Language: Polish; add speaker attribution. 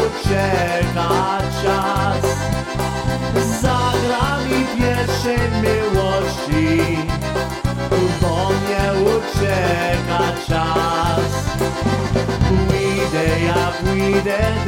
Speaker 1: ucieka czas. Zagra mi pierwszej miłości, bo mnie ucieka czas. Pójdę, ja pójdę